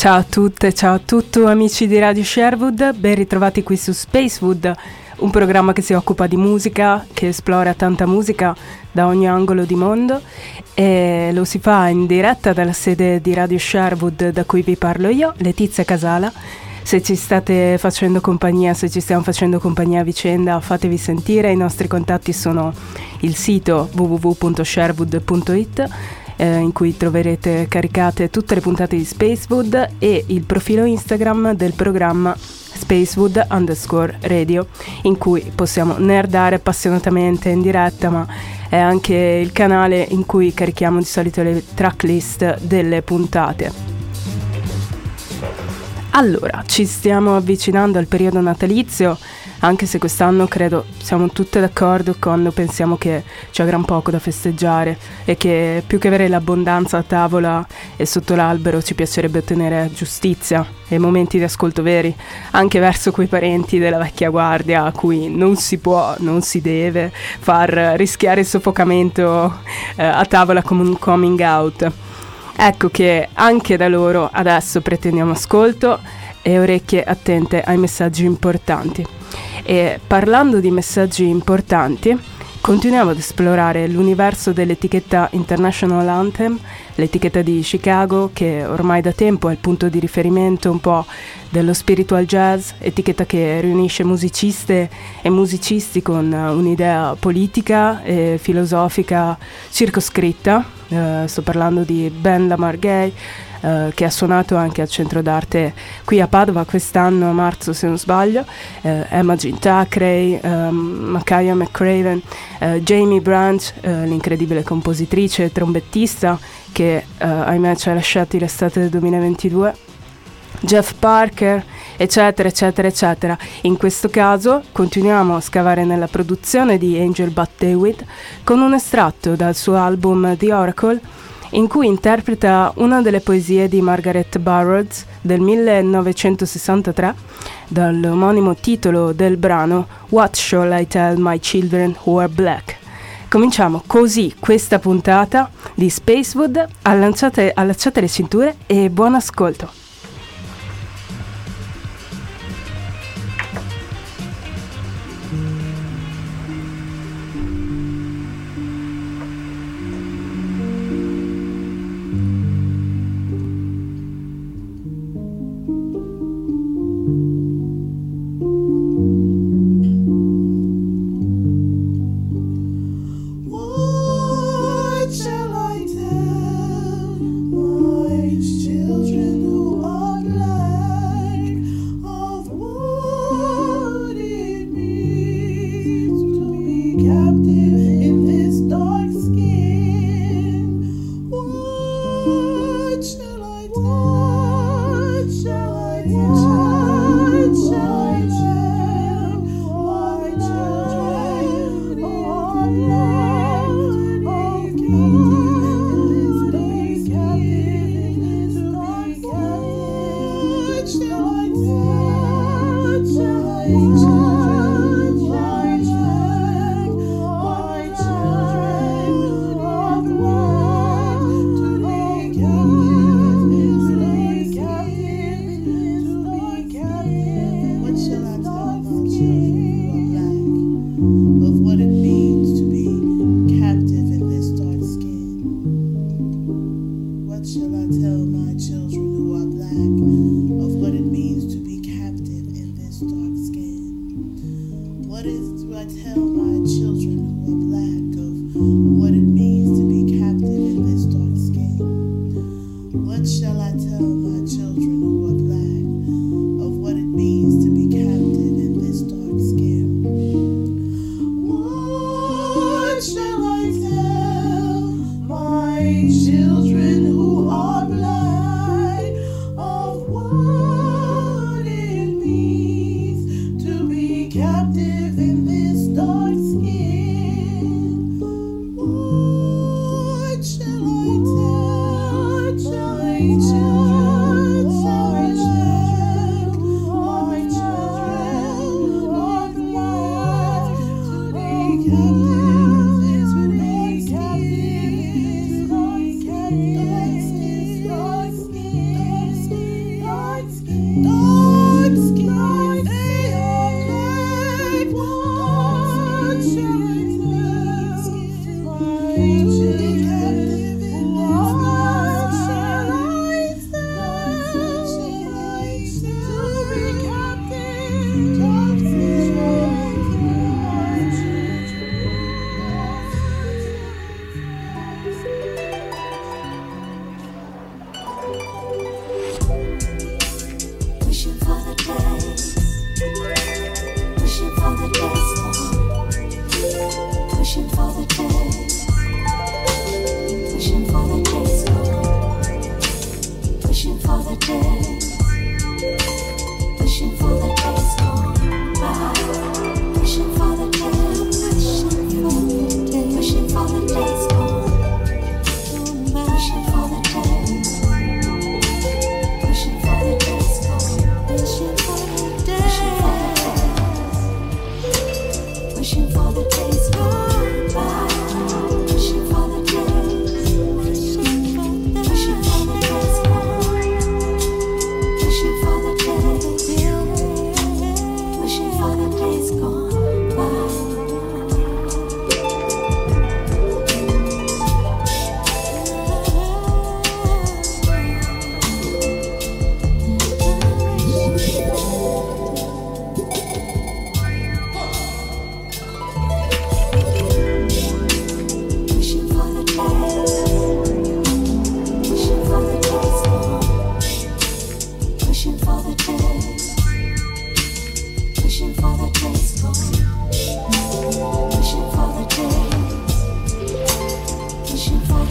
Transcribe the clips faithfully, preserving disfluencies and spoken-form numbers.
Ciao a tutte, ciao a tutti amici di Radio Sherwood, ben ritrovati qui su Spacewood, un programma che si occupa di musica, che esplora tanta musica da ogni angolo di mondo e lo si fa in diretta dalla sede di Radio Sherwood da cui vi parlo io, Letizia Casala. Se ci state facendo compagnia, se ci stiamo facendo compagnia a vicenda, fatevi sentire, i nostri contatti sono il sito w w w punto sherwood punto i t in cui troverete caricate tutte le puntate di Spacewood e il profilo Instagram del programma Spacewood underscore radio, in cui possiamo nerdare appassionatamente in diretta, ma è anche il canale in cui carichiamo di solito le tracklist delle puntate. Allora, ci stiamo avvicinando al periodo natalizio, anche se quest'anno credo siamo tutte d'accordo quando pensiamo che c'è gran poco da festeggiare e che più che avere l'abbondanza a tavola e sotto l'albero ci piacerebbe ottenere giustizia e momenti di ascolto veri, anche verso quei parenti della vecchia guardia a cui non si può, non si deve far rischiare il soffocamento eh, a tavola come un coming out. Ecco che anche da loro adesso pretendiamo ascolto e orecchie attente ai messaggi importanti. E parlando di messaggi importanti, continuiamo ad esplorare l'universo dell'etichetta International Anthem, l'etichetta di Chicago che ormai da tempo è il punto di riferimento un po' dello spiritual jazz, etichetta che riunisce musiciste e musicisti con un'idea politica e filosofica circoscritta. Uh, sto parlando di Ben Lamar Gay, Uh, che ha suonato anche al Centro d'Arte qui a Padova quest'anno a marzo se non sbaglio, uh, Emma Jean Thackeray, um, Makaya McCraven, uh, Jamie Branch, uh, l'incredibile compositrice e trombettista che uh, ahimè ci ha lasciati l'estate del duemilaventidue, Jeff Parker, eccetera eccetera eccetera. In questo caso continuiamo a scavare nella produzione di Angel Bat Dawid con un estratto dal suo album The Oracle, in cui interpreta una delle poesie di Margaret Burroughs del millenovecentosessantatré, dall'omonimo titolo del brano What Shall I Tell My Children Who Are Black. Cominciamo così questa puntata di Spacewood, allacciate, allacciate le cinture e buon ascolto.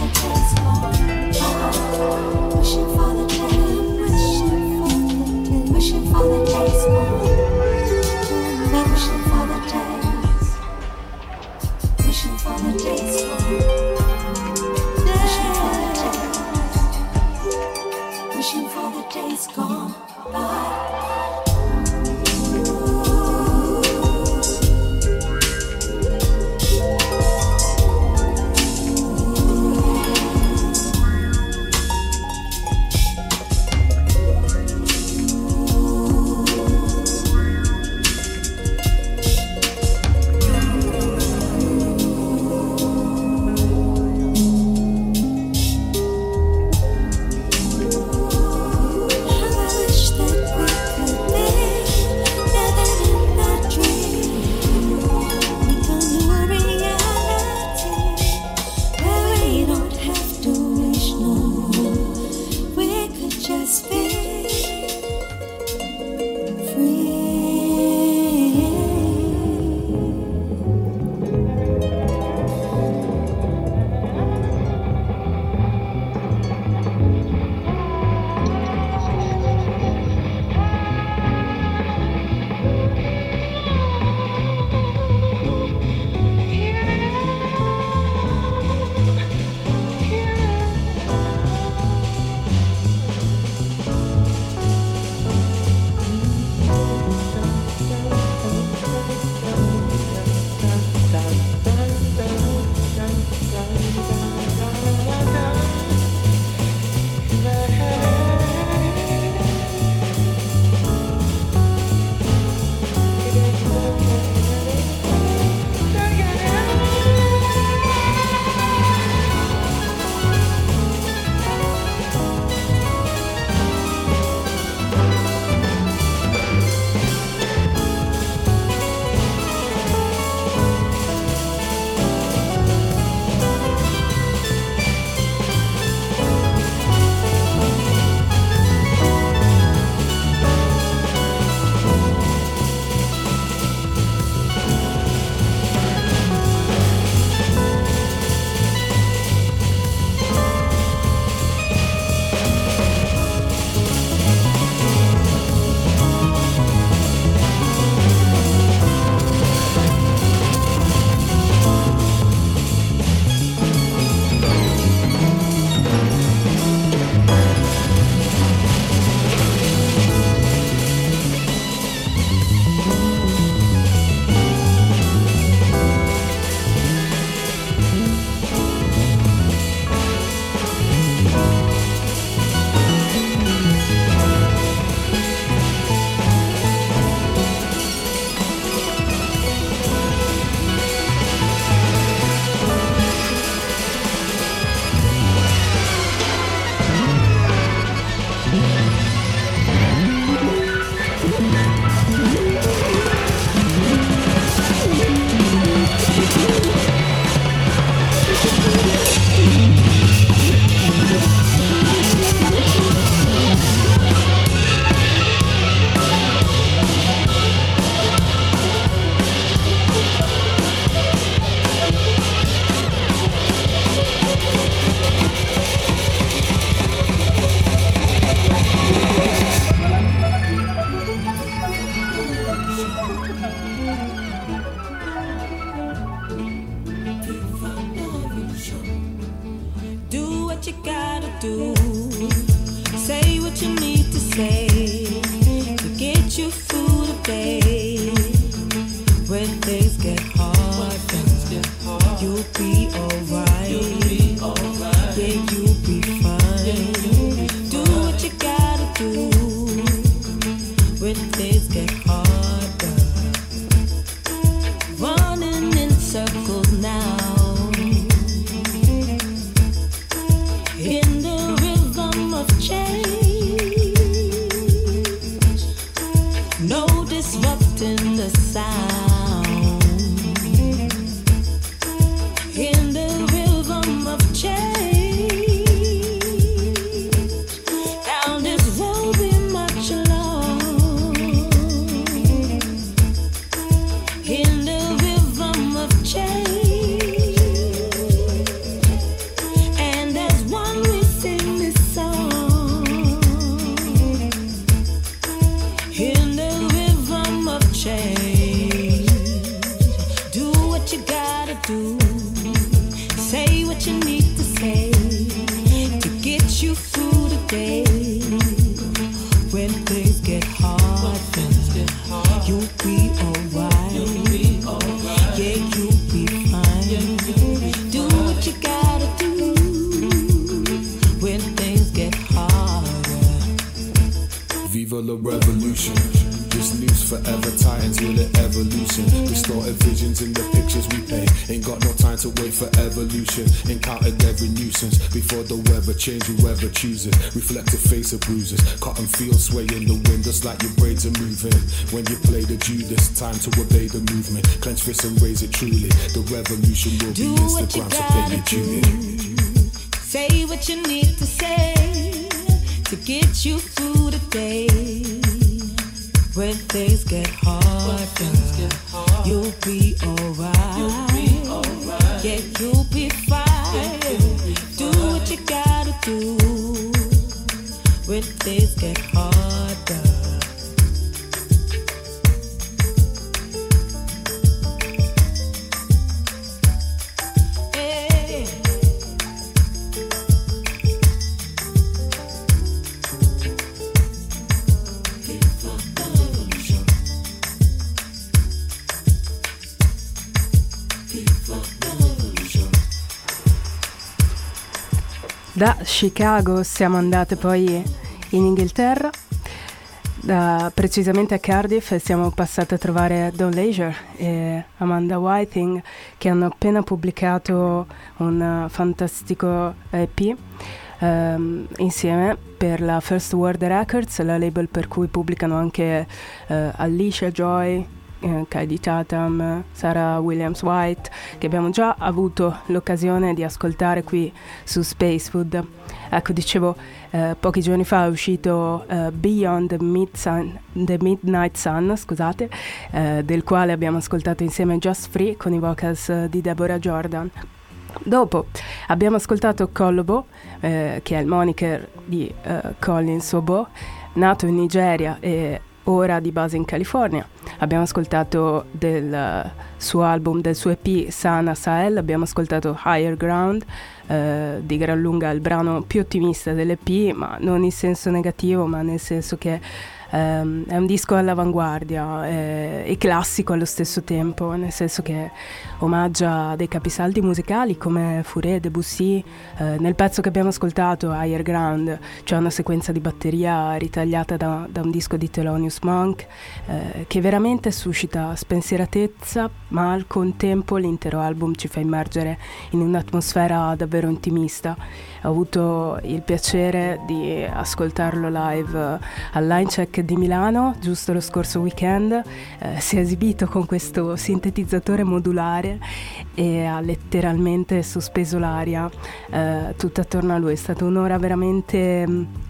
And Funeral or revolution. This noose forever tightens, will it ever loosen? Distorted visions in the pictures we paint. Ain't got no time to wait for evolution. Encountered every nuisance before the weather change, whoever chooses. Reflective face of bruises. Cotton fields sway in the wind just like your braids are moving. When you play the Judas, time to obey the movement. Clench fists and raise it truly. The revolution will do be Instagram, so pay your duty. Say what you need to say to get you through the day. When things get harder, you'll be alright. You'll be alright. Yeah, you'll be fine. Yeah, do what you gotta do when things get harder. Da Chicago siamo andate poi in Inghilterra, da, precisamente a Cardiff, e siamo passate a trovare Don Leisure e Amanda Whiting, che hanno appena pubblicato un fantastico E P um, insieme per la First World Records, la label per cui pubblicano anche uh, Alicia Joy, Eh, Kylie Tatum, Sarah Williams White, che abbiamo già avuto l'occasione di ascoltare qui su Spacefood. Ecco, dicevo, eh, pochi giorni fa è uscito eh, Beyond the, Mid-Sun, the Midnight Sun, scusate, eh, del quale abbiamo ascoltato insieme Just Free con i vocals eh, di Deborah Jordan. Dopo abbiamo ascoltato Kolobo, eh, che è il moniker di eh, Collins Obo, nato in Nigeria e ora di base in California. Abbiamo ascoltato del uh, suo album, del suo E P Sana Sahel, abbiamo ascoltato Higher Ground, uh, di gran lunga il brano più ottimista dell'E P, ma non in senso negativo, ma nel senso che um, è un disco all'avanguardia eh, e classico allo stesso tempo, nel senso che omaggia dei capisaldi musicali come Fauré, Debussy. Eh, nel pezzo che abbiamo ascoltato, Higher Ground, c'è una sequenza di batteria ritagliata da, da un disco di Thelonious Monk eh, che veramente suscita spensieratezza, ma al contempo l'intero album ci fa immergere in un'atmosfera davvero intimista. Ho avuto il piacere di ascoltarlo live al Linecheck di Milano giusto lo scorso weekend. Eh, si è esibito con questo sintetizzatore modulare e ha letteralmente sospeso l'aria eh, tutta attorno a lui. È stata un'ora veramente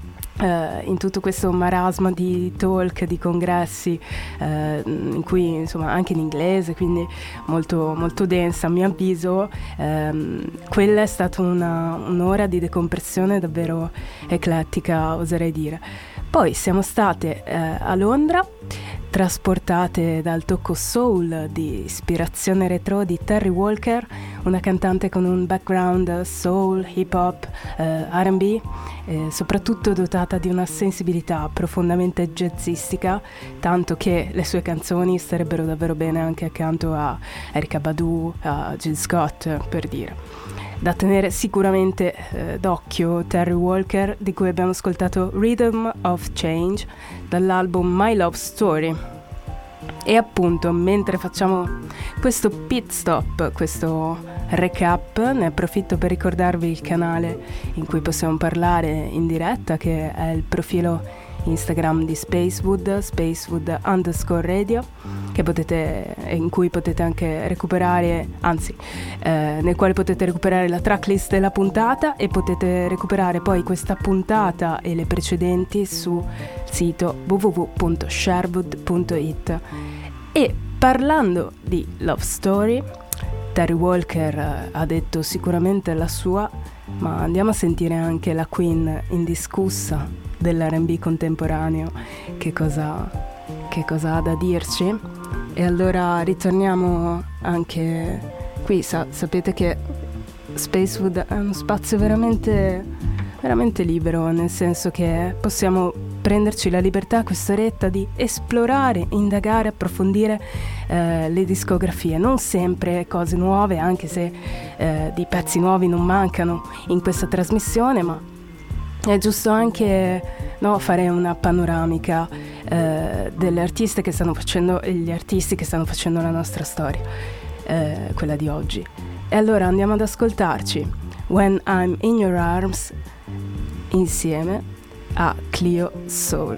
Uh, in tutto questo marasma di talk, di congressi uh, in cui insomma anche in inglese, quindi molto, molto densa a mio avviso. Um, quella è stata una, un'ora di decompressione davvero eclettica, oserei dire. Poi siamo state uh, a Londra, trasportate dal tocco soul di ispirazione retro di Terry Walker, una cantante con un background soul, hip hop, eh, R and B, eh, soprattutto dotata di una sensibilità profondamente jazzistica, tanto che le sue canzoni starebbero davvero bene anche accanto a Erykah Badu, a Jill Scott, per dire. Da tenere sicuramente eh, d'occhio Terry Walker, di cui abbiamo ascoltato Rhythm of Change dall'album My Love Story. E appunto, mentre facciamo questo pit stop, questo recap, ne approfitto per ricordarvi il canale in cui possiamo parlare in diretta, che è il profilo Instagram di Spacewood, Spacewood underscore radio, che potete, in cui potete anche recuperare, anzi eh, nel quale potete recuperare la tracklist della puntata, e potete recuperare poi questa puntata e le precedenti sul sito w w w punto sherwood punto it. E parlando di Love Story, Terry Walker ha detto sicuramente la sua, ma andiamo a sentire anche la queen indiscussa dell'R and B contemporaneo che cosa, che cosa ha da dirci. E allora ritorniamo anche qui. Sa- sapete che Spacewood è uno spazio veramente, veramente libero, nel senso che possiamo prenderci la libertà quest'oretta di esplorare, indagare, approfondire eh, le discografie. Non sempre cose nuove, anche se eh, di pezzi nuovi non mancano in questa trasmissione, ma è giusto anche, no, fare una panoramica eh, delle artiste che stanno facendo, gli artisti che stanno facendo la nostra storia, eh, quella di oggi. E allora andiamo ad ascoltarci When I'm in Your Arms insieme a Cleo Sol.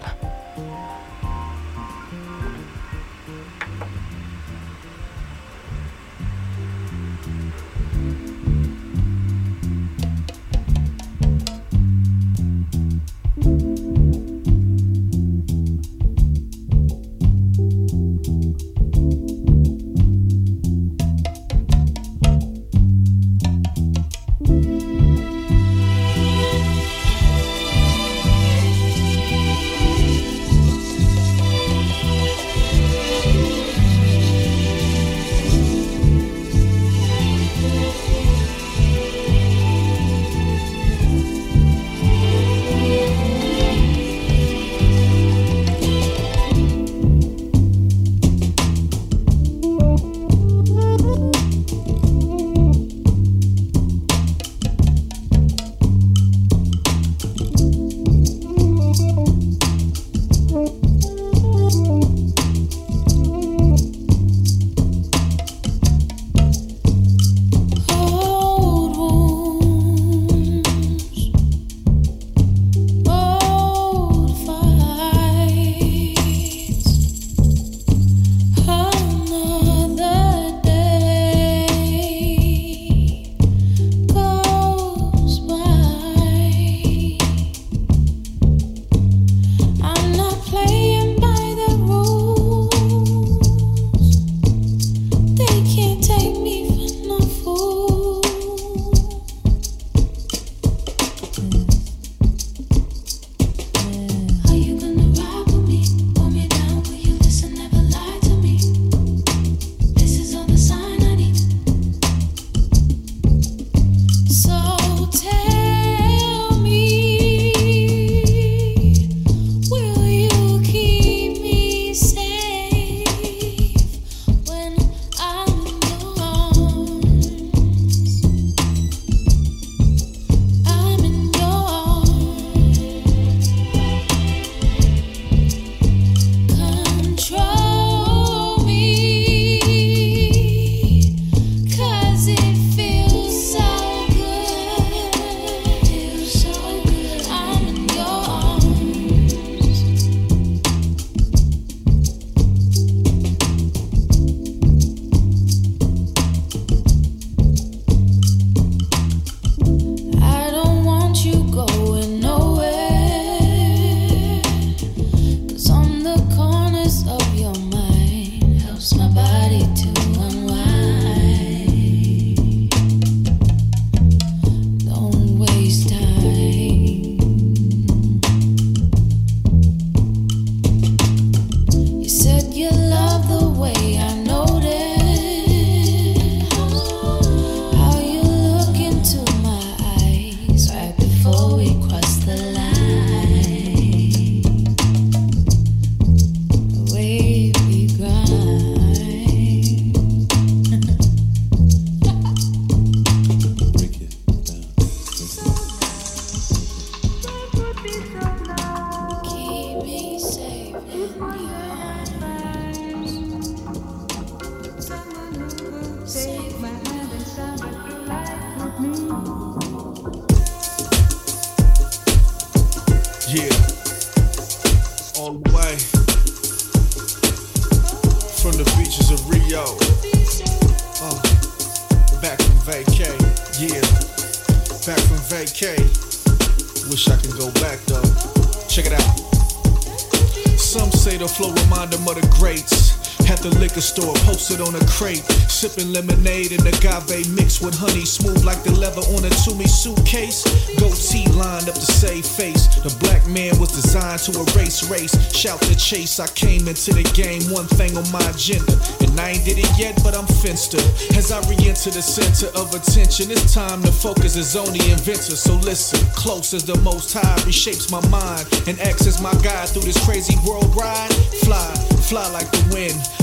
Store posted on a crate, sipping lemonade and agave mixed with honey, smooth like the leather on a Tumi suitcase. Goatee lined up to save face. The black man was designed to erase race. Shout the chase, I came into the game, one thing on my agenda, and I ain't did it yet, but I'm fenced up. As I re-enter the center of attention, it's time to focus as on the inventor. So listen, close as the Most High reshapes my mind and acts as my guide through this crazy world ride. Fly, fly like the wind.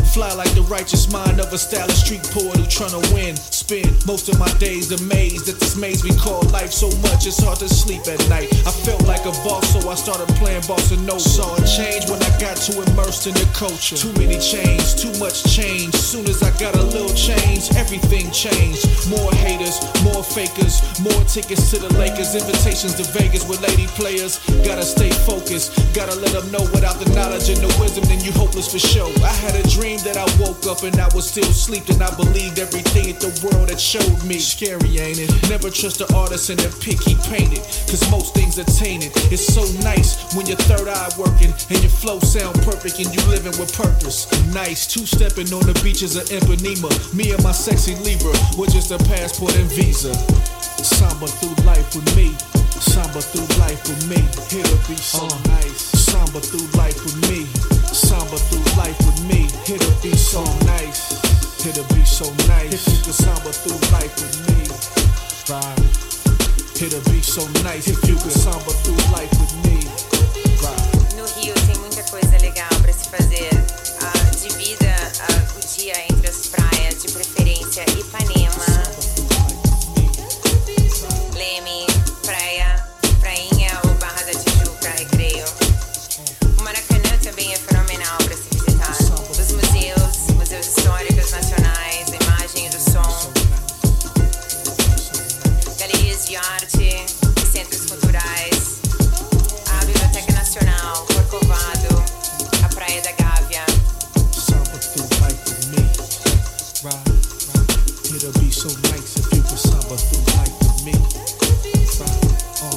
Fly like the righteous mind of a stylish street poet who tryna win. Spend most of my days amazed at this maze we call life. So much it's hard to sleep at night. I felt like a boss, so I started playing bossa nova. Saw a change when I got too immersed in the culture. Too many chains, too much change. Soon as I got a little change, everything changed. More haters, more fakers, more tickets to the Lakers, invitations to Vegas with lady players. Gotta stay focused, gotta let them know without the knowledge and the wisdom, then you hopeless for show. I had a dream that I woke up and I was still asleep, and I believed everything that the world had showed me. Scary, ain't it? Never trust an artist in the pic he painted, cause most things are tainted. It's so nice when your third eye working and your flow sound perfect and you living with purpose. Nice, two-stepping on the beaches of Ipanema. Me and my sexy Libra were just a passport and visa. Samba through life with me. Samba through life with me. It'll be so uh, nice. Samba through life with me. Samba through life with me. It'll be so nice. It'll be so nice. If you could samba through life with me. Right. It'll be so nice. If you could samba through life with me. Right. No Rio tem muita coisa legal pra se fazer. Uh, divida uh, o dia entre as praias, de preferência Ipanema, Leme, Praia, Prainha ou Barra da Tijuca, Recreio. O Maracanã também é fenomenal para se visitar. Os museus, museus históricos nacionais, a imagem e do som, galerias de arte e centros culturais, a Biblioteca Nacional, Corcovado, a Praia da Gávea. It'll be so nice if you could samba through life with me. Right. Uh.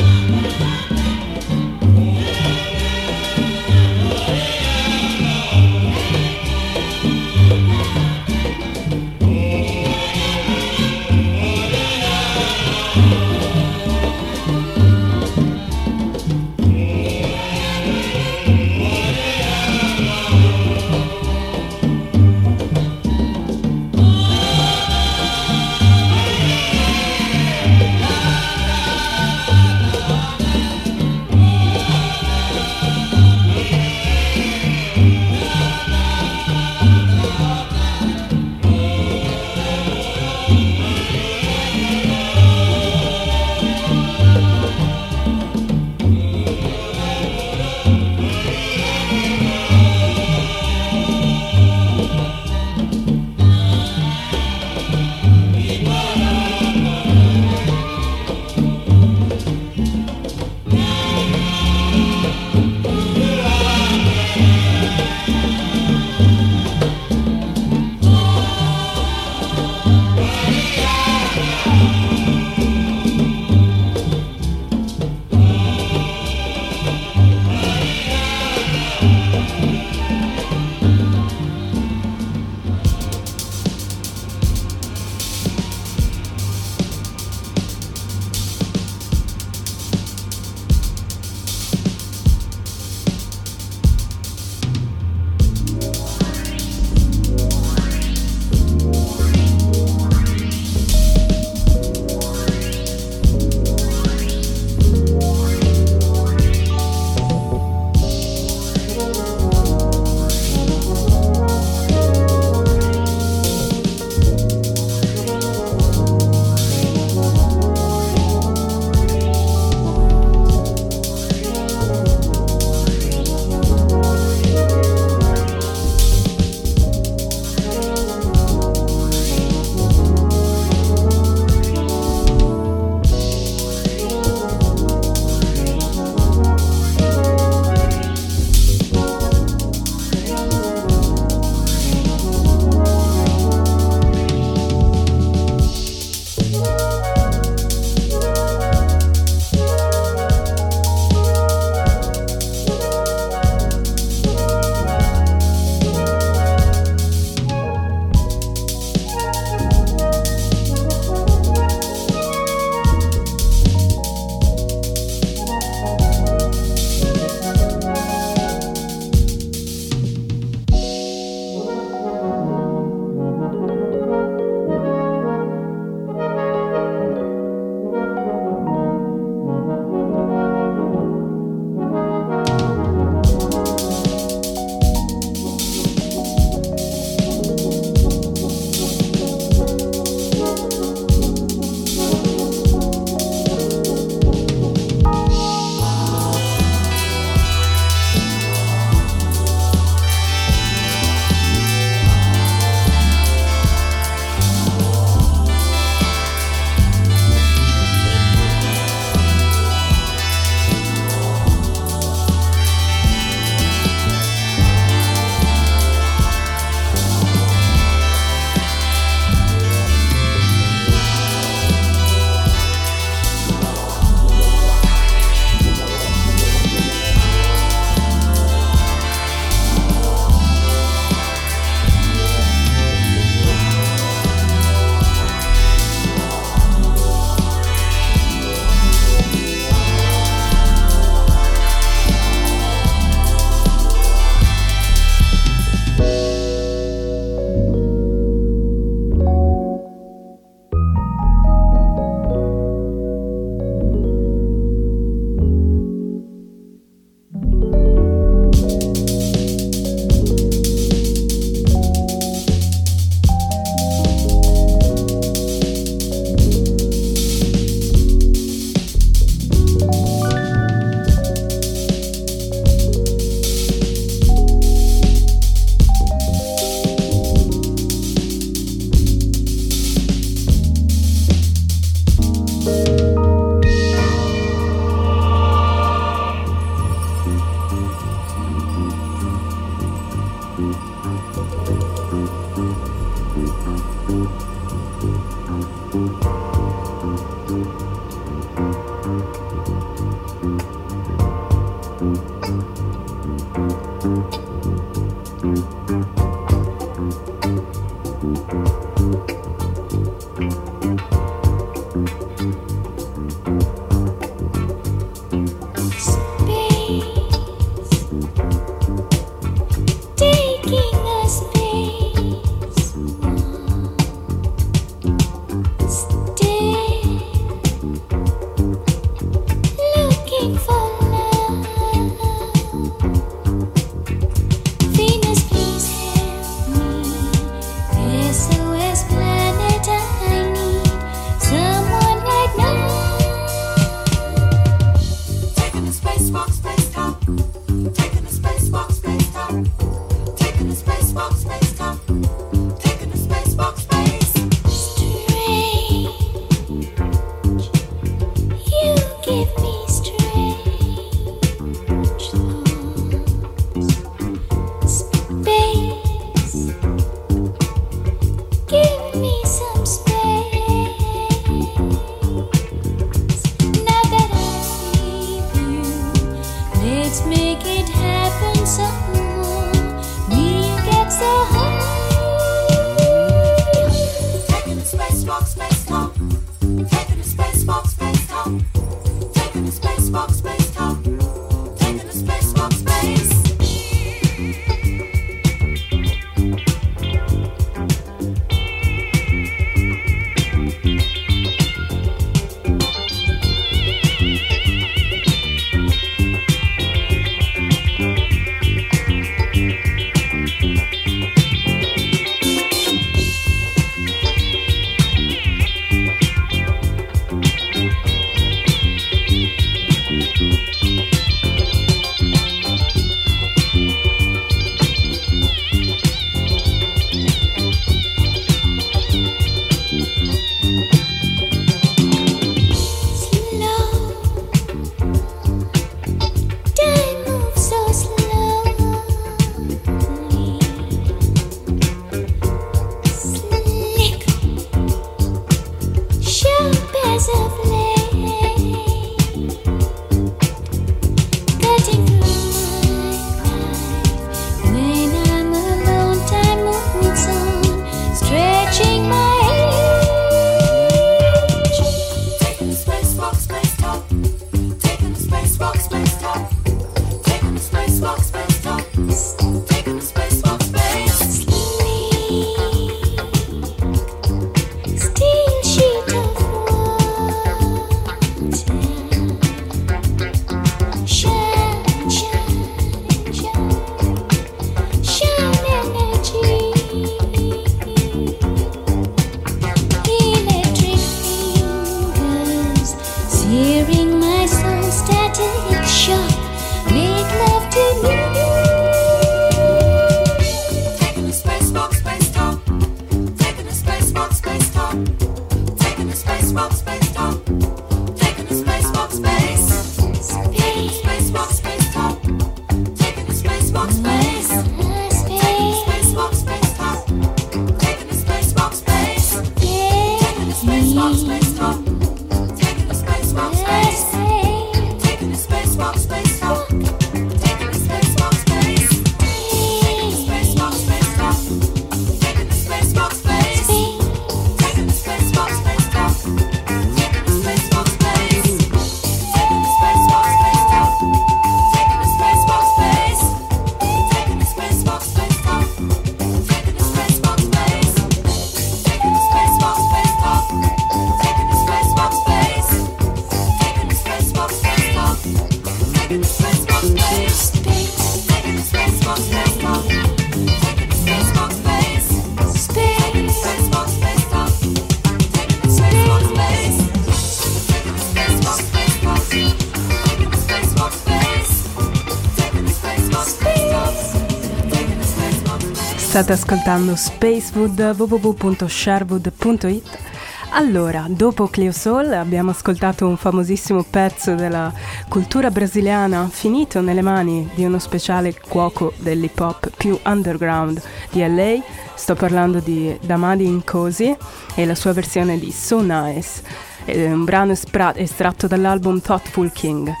State ascoltando Spacewood, w w w punto sherwood punto i t. Allora, dopo Cleo Soul abbiamo ascoltato un famosissimo pezzo della cultura brasiliana finito nelle mani di uno speciale cuoco dell'hip hop più underground di L A. Sto parlando di Damadi Nkosi e la sua versione di So Nice, un brano espra- estratto dall'album Thoughtful King.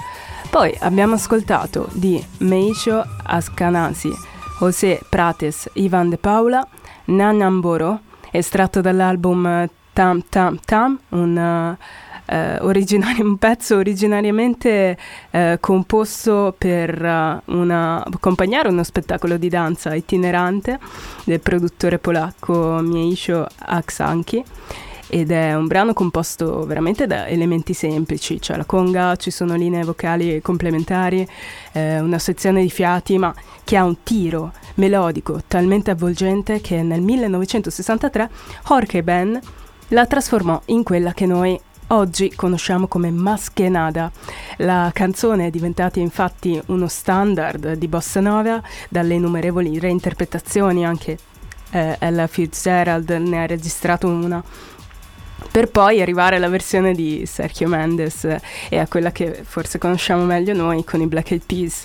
Poi abbiamo ascoltato di Meisho Askanasi, José Prates, Ivan De Paula, Nanamboro, estratto dall'album Tam Tam Tam, un, uh, originari- un pezzo originariamente uh, composto per uh, una, accompagnare uno spettacolo di danza itinerante del produttore polacco Miejszo Aksanki. Ed è un brano composto veramente da elementi semplici, c'è la conga, ci sono linee vocali complementari, eh, una sezione di fiati, ma che ha un tiro melodico talmente avvolgente che nel millenovecentosessantatré Jorge Ben la trasformò in quella che noi oggi conosciamo come Más que nada. La canzone è diventata infatti uno standard di bossa nova, dalle innumerevoli reinterpretazioni, anche eh, Ella Fitzgerald ne ha registrato una, per poi arrivare alla versione di Sergio Mendes e a quella che forse conosciamo meglio noi con i Black Eyed Peas.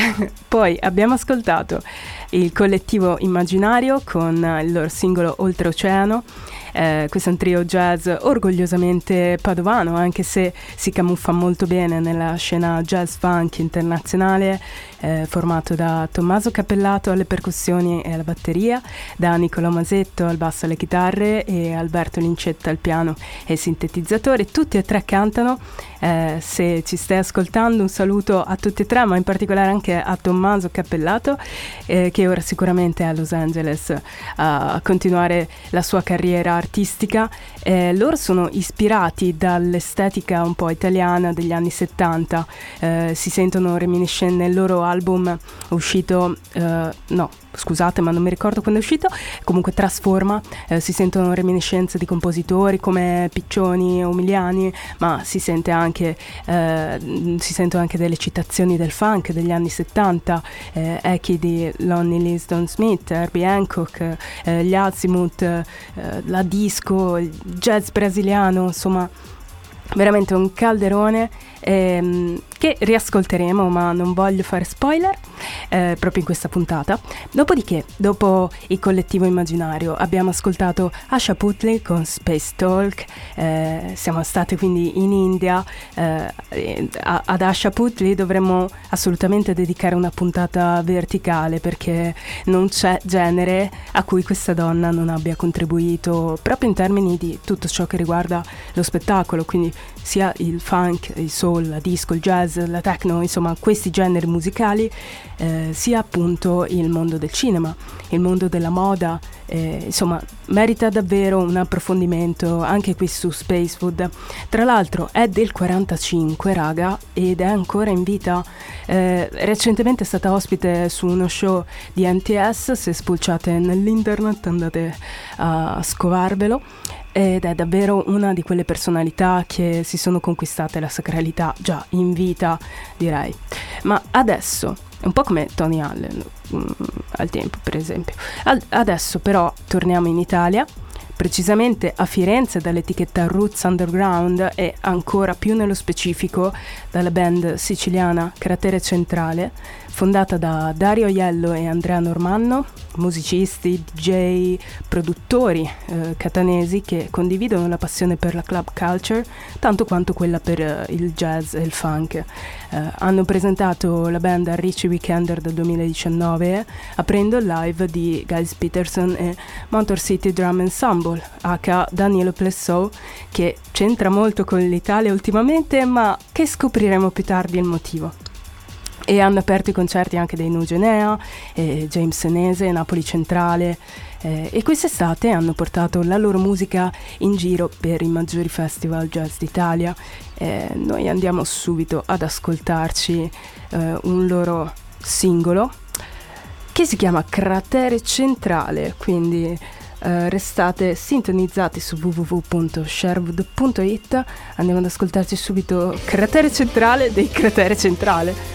Poi abbiamo ascoltato il collettivo Immaginario con il loro singolo Oltreoceano. Eh, questo è un trio jazz orgogliosamente padovano, anche se si camuffa molto bene nella scena jazz funk internazionale, eh, formato da Tommaso Cappellato alle percussioni e alla batteria, da Nicolò Masetto al basso e alle chitarre e Alberto Lincetta al piano e ai sintetizzatori. Tutti e tre cantano. Eh, se ci stai ascoltando, un saluto a tutti e tre, ma in particolare anche a Tommaso Cappellato, eh, che ora sicuramente è a Los Angeles a continuare la sua carriera artistica. Eh, loro sono ispirati dall'estetica un po' italiana degli anni settanta, eh, si sentono reminiscenti nel loro album uscito, eh, no scusate ma non mi ricordo quando è uscito, comunque Trasforma, eh, si sentono reminiscenze di compositori come Piccioni o Umiliani, ma si sente anche eh, si sentono anche delle citazioni del funk degli anni settanta, eh, echi di Lonnie Liston Smith, Herbie Hancock, eh, gli Azimuth, eh, la disco, il jazz brasiliano, insomma veramente un calderone ehm, che riascolteremo, ma non voglio fare spoiler eh, proprio in questa puntata. Dopodiché, dopo il collettivo Immaginario, abbiamo ascoltato Asha Putley con Space Talk. Eh, siamo stati quindi in India, eh, a, ad Asha Putley dovremmo assolutamente dedicare una puntata verticale, perché non c'è genere a cui questa donna non abbia contribuito, proprio in termini di tutto ciò che riguarda lo spettacolo, quindi sia il funk, il soul, la disco, il jazz, la techno, insomma questi generi musicali, eh, sia appunto il mondo del cinema, il mondo della moda, eh, insomma merita davvero un approfondimento anche qui su Space Food. Tra l'altro è del quarantacinque, raga, ed è ancora in vita. Eh, recentemente è stata ospite su uno show di N T S, se spulciate nell'internet andate a scovarvelo, ed è davvero una di quelle personalità che si sono conquistate la sacralità già in vita, direi. Ma adesso, un po' come Tony Allen mm, al tempo per esempio, Ad- adesso però torniamo in Italia, precisamente a Firenze, dall'etichetta Roots Underground e ancora più nello specifico dalla band siciliana Cratere Centrale, fondata da Dario Aiello e Andrea Normanno, musicisti, D J, produttori eh, catanesi che condividono la passione per la club culture tanto quanto quella per eh, il jazz e il funk. Eh, hanno presentato la band al Ricci Weekender del duemiladiciannove, aprendo il live di Giles Peterson e Motor City Drum Ensemble, aka Danielo Plessou, che c'entra molto con l'Italia ultimamente, ma che scopriremo più tardi il motivo. E hanno aperto i concerti anche dei Nugenea, eh, James Senese, Napoli Centrale, eh, e quest'estate hanno portato la loro musica in giro per i maggiori festival jazz d'Italia. Eh, noi andiamo subito ad ascoltarci eh, un loro singolo che si chiama Cratere Centrale, quindi eh, restate sintonizzati su w w w punto sherwood punto i t. Andiamo ad ascoltarci subito Cratere Centrale dei Cratere Centrale.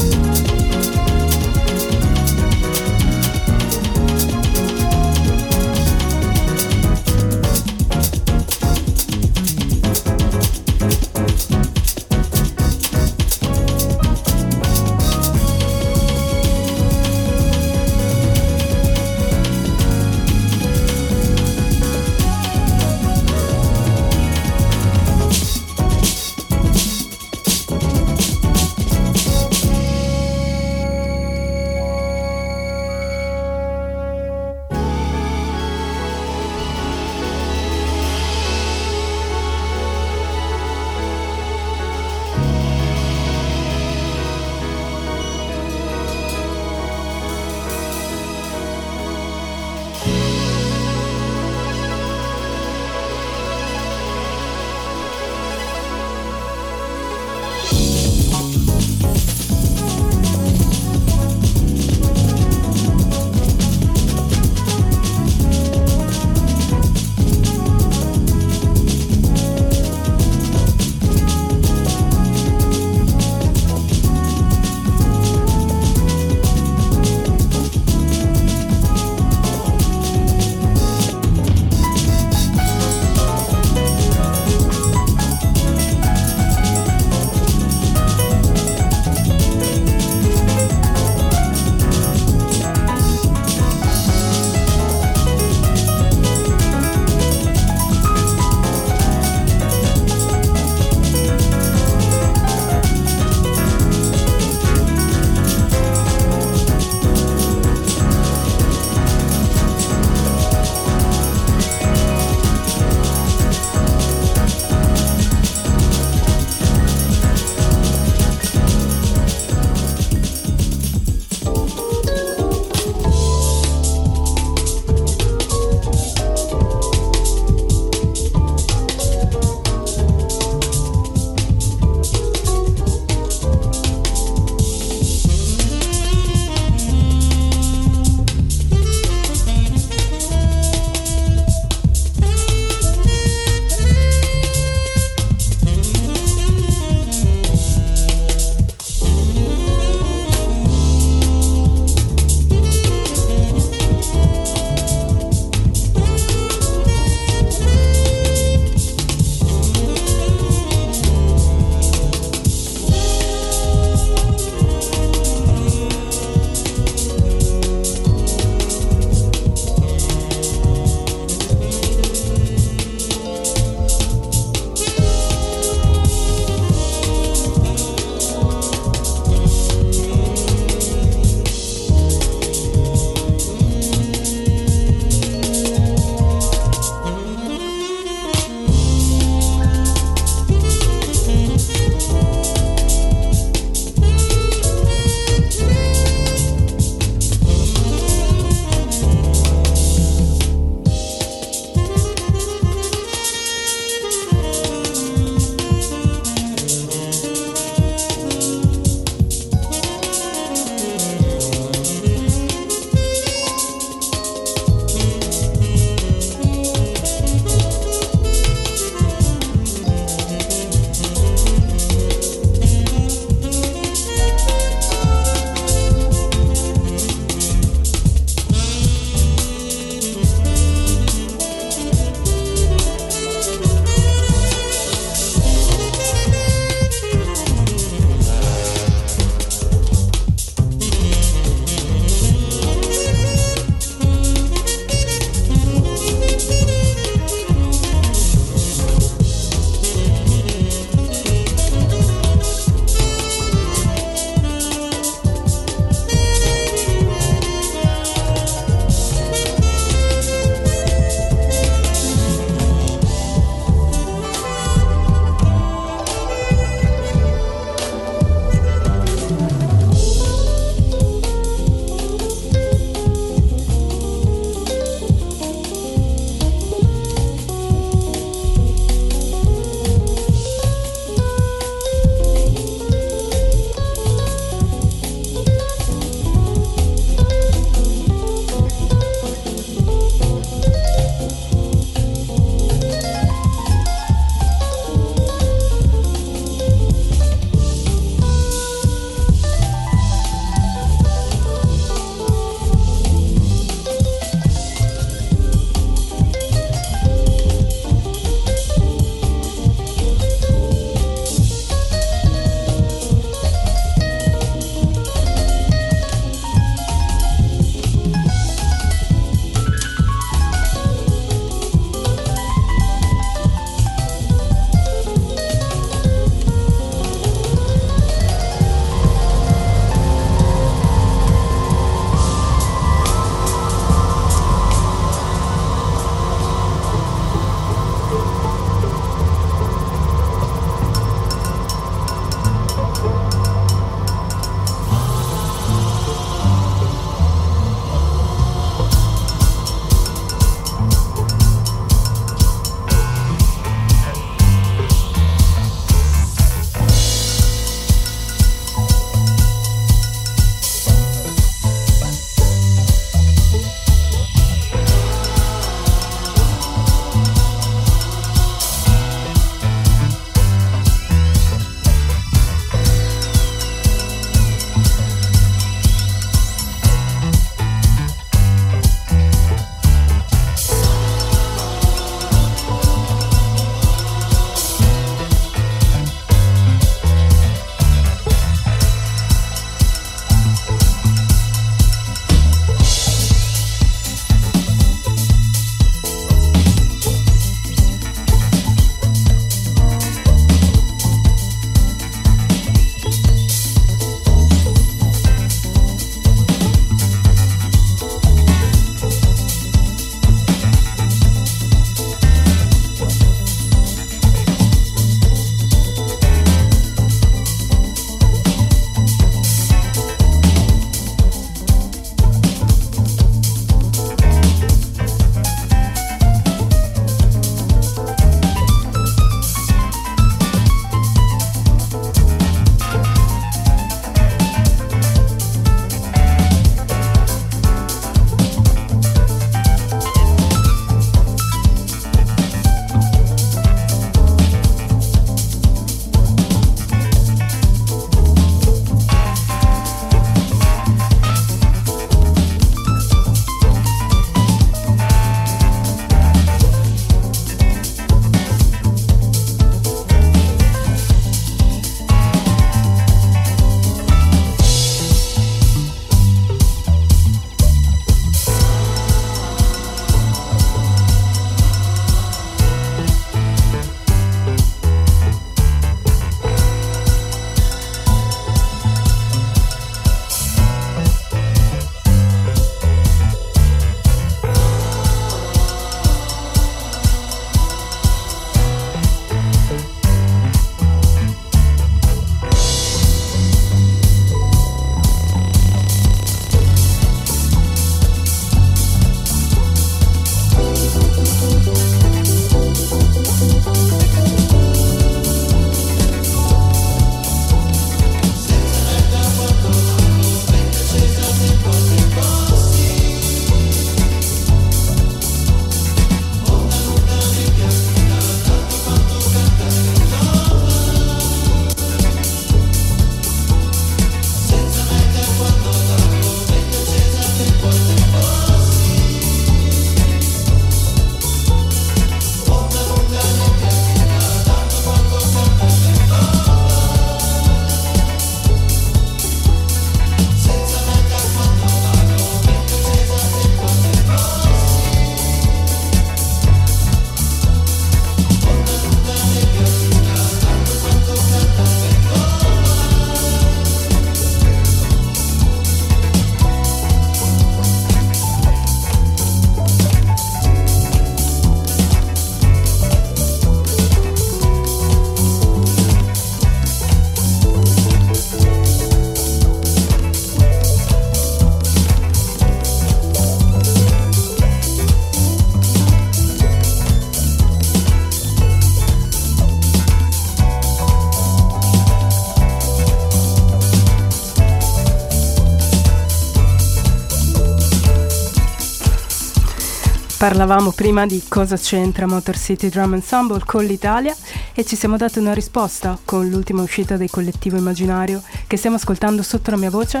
Parlavamo prima di cosa c'entra Motor City Drum Ensemble con l'Italia e ci siamo dati una risposta con l'ultima uscita del collettivo Immaginario che stiamo ascoltando sotto la mia voce.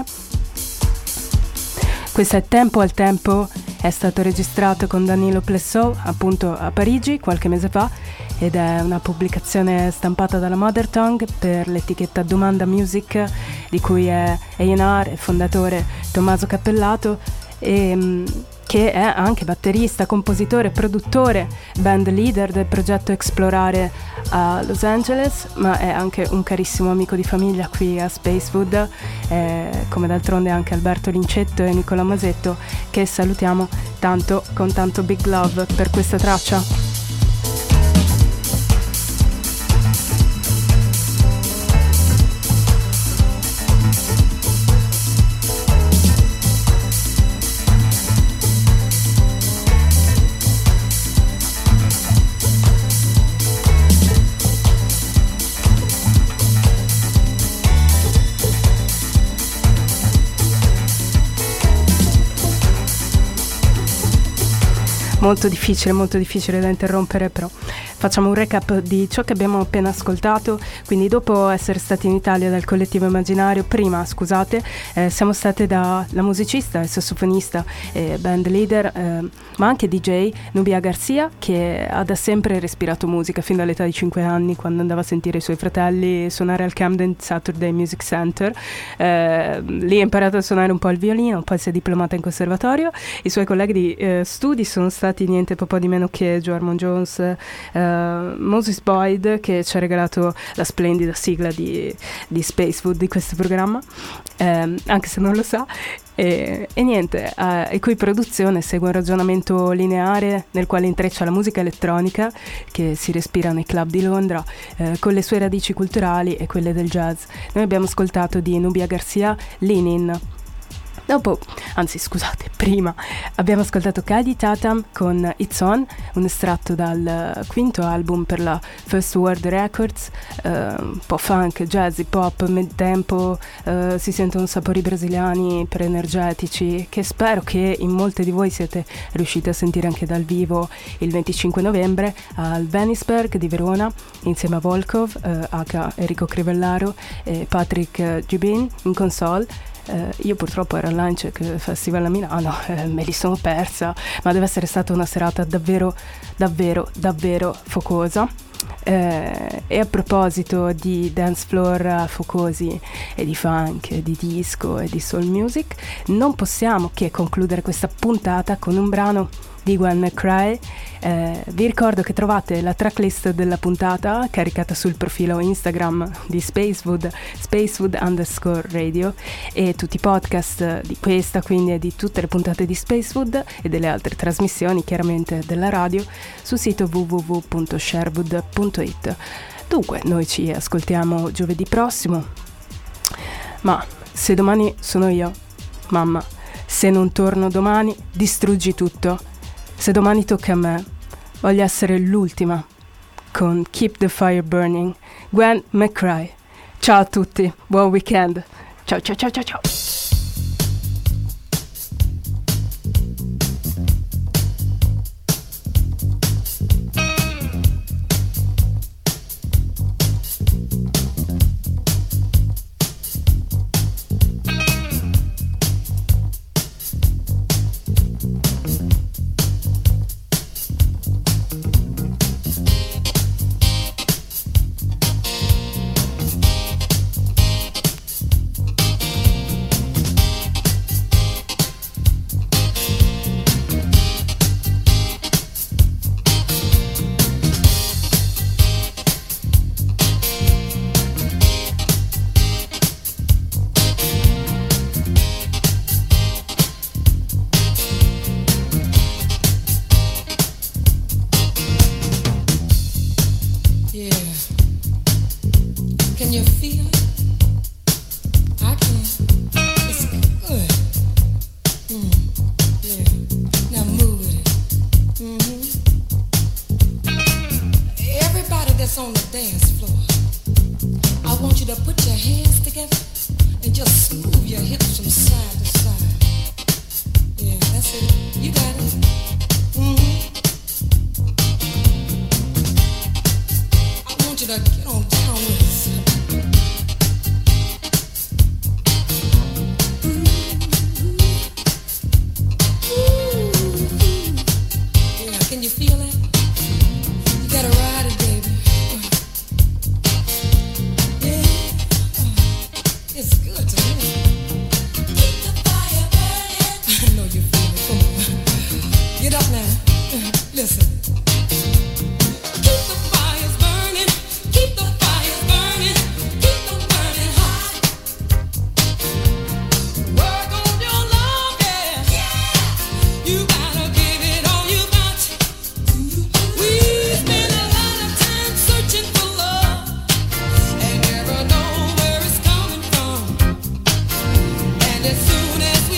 Questo è Tempo al Tempo, è stato registrato con Danilo Plessot appunto a Parigi qualche mese fa ed è una pubblicazione stampata dalla Mother Tongue per l'etichetta Domanda Music, di cui è A and R e fondatore Tommaso Cappellato, e che è anche batterista, compositore, produttore, band leader del progetto Explorare a Los Angeles, ma è anche un carissimo amico di famiglia qui a Spacewood, eh, come d'altronde anche Alberto Lincetto e Nicola Masetto, che salutiamo tanto con tanto big love per questa traccia. Molto difficile, molto difficile da interrompere, però facciamo un recap di ciò che abbiamo appena ascoltato. Quindi dopo essere stati in Italia dal collettivo Immaginario, prima scusate, eh, siamo state dalla musicista e sassofonista e band leader, eh, ma anche D J Nubia Garcia, che ha da sempre respirato musica fin dall'età di cinque anni, quando andava a sentire i suoi fratelli suonare al Camden Saturday Music Center. Eh, lì ha imparato a suonare un po' il violino, poi si è diplomata in conservatorio. I suoi colleghi di eh, studi sono stati niente po' di meno che Joe Armon Jones, eh, Moses Boyd, che ci ha regalato la splendida sigla di, di Spacewood di questo programma, eh, anche se non lo sa. E, e niente, eh, e qui produzione segue un ragionamento lineare nel quale intreccia la musica elettronica che si respira nei club di Londra eh, con le sue radici culturali e quelle del jazz. Noi abbiamo ascoltato di Nubia Garcia Lean-In. Dopo, anzi scusate, prima abbiamo ascoltato Kylie Tatum con It's On, un estratto dal quinto album per la First World Records, eh, un po' funk, jazz, hip hop, mid-tempo, eh, si sentono sapori brasiliani per energetici, che spero che in molte di voi siete riusciti a sentire anche dal vivo il venticinque novembre al Venisberg di Verona, insieme a Volkov, eh, aka Enrico Crivellaro e Patrick Giubin in console. Uh, io purtroppo ero al Lunch Festival a Milano, eh, me li sono persa, ma deve essere stata una serata davvero, davvero, davvero focosa. Eh, e a proposito di dance floor focosi e di funk, e di disco e di soul music, non possiamo che concludere questa puntata con un brano di Gwen McCrae. Eh, vi ricordo che trovate la tracklist della puntata caricata sul profilo Instagram di Spacewood, Spacewood underscore radio, e tutti i podcast di questa, quindi, e di tutte le puntate di Spacewood e delle altre trasmissioni chiaramente della radio sul sito w w w punto sherwood punto i t. Dunque, noi ci ascoltiamo giovedì prossimo, ma se domani sono io, mamma, se non torno domani distruggi tutto. Se domani tocca a me, voglio essere l'ultima con Keep the Fire Burning, Gwen McCrae. Ciao a tutti, buon weekend. Ciao ciao ciao ciao ciao. soon as we